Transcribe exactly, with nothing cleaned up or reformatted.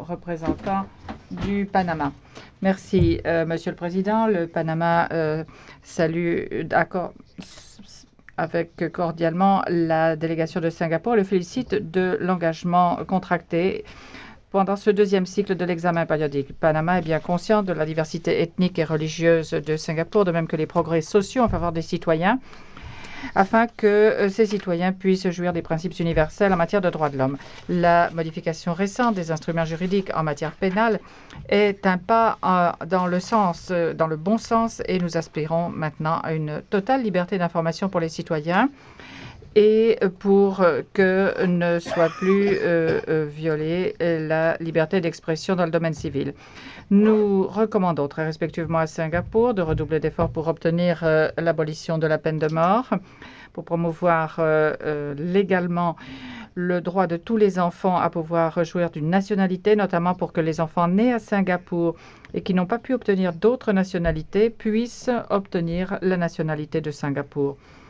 représentant du Panama. Merci, euh, Monsieur le Président. Le Panama euh, salue d'accord avec cordialement la délégation de Singapour, le félicite de l'engagement contracté pendant ce deuxième cycle de l'examen périodique. Le Panama est bien conscient de la diversité ethnique et religieuse de Singapour, de même que les progrès sociaux en faveur des citoyens, afin que ces citoyens puissent jouir des principes universels en matière de droits de l'homme. La modification récente des instruments juridiques en matière pénale est un pas dans le sens, dans le bon sens, et nous aspirons maintenant à une totale liberté d'information pour les citoyens et pour que ne soit plus euh, euh, violée la liberté d'expression dans le domaine civil. Nous recommandons très respectivement à Singapour de redoubler d'efforts pour obtenir euh, l'abolition de la peine de mort, pour promouvoir euh, euh, légalement le droit de tous les enfants à pouvoir jouir d'une nationalité, notamment pour que les enfants nés à Singapour et qui n'ont pas pu obtenir d'autres nationalités puissent obtenir la nationalité de Singapour.